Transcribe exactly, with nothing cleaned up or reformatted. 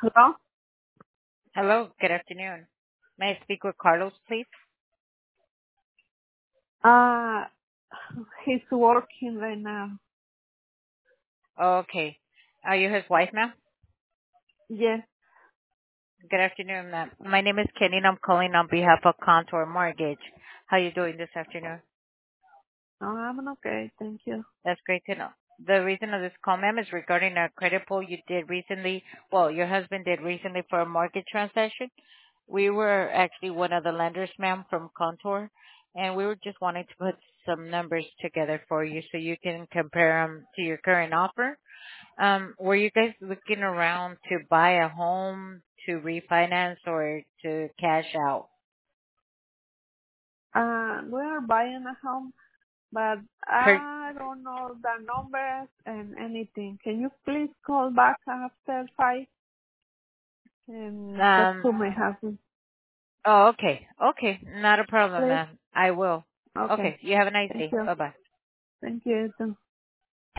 Hello? Hello, good afternoon. May I speak with Carlos, please? Uh, he's working right now. Okay. Are you his wife, ma'am? Yes. Good afternoon, ma'am. My name is Kenny, and I'm calling on behalf of Contour Mortgage. How are you doing this afternoon? No, I'm okay. Thank you. That's great to know. The reason of this call, ma'am, is regarding a credit pull you did recently. Well, your husband did recently for a mortgage transaction. We were actually one of the lenders, ma'am, from Contour, and we were just wanting to put some numbers together for you so you can compare them to your current offer. Um, were you guys looking around to buy a home, to refinance, or to cash out? Uh, we're buying a home, but Per, I don't know the numbers and anything. Can you please call back after five and talk um, to my husband, oh, okay. Okay. Not a problem, please? ma'am. I will. Okay. Okay. You have a nice Thank day. you. Bye-bye. Thank you.